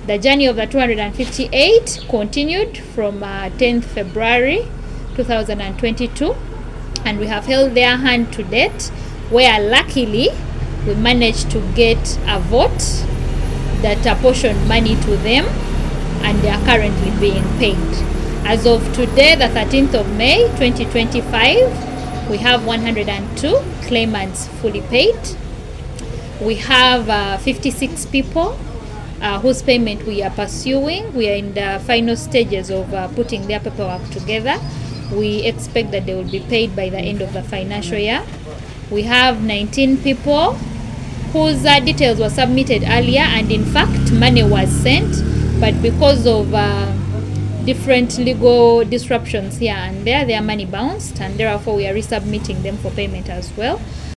The journey of the 258 continued from 10th February 2022, and we have held their hand to date, where luckily we managed to get a vote that apportioned money to them, and they are currently being paid. As of today, the 13th of May 2025, we have 102 claimants fully paid. We have 56 people whose payment we are pursuing. We are in the final stages of putting their paperwork together. We expect that they will be paid by the end of the financial year. We have 19 people whose details were submitted earlier, and in fact money was sent, but because of different legal disruptions here and there, their money bounced, and therefore we are resubmitting them for payment as well.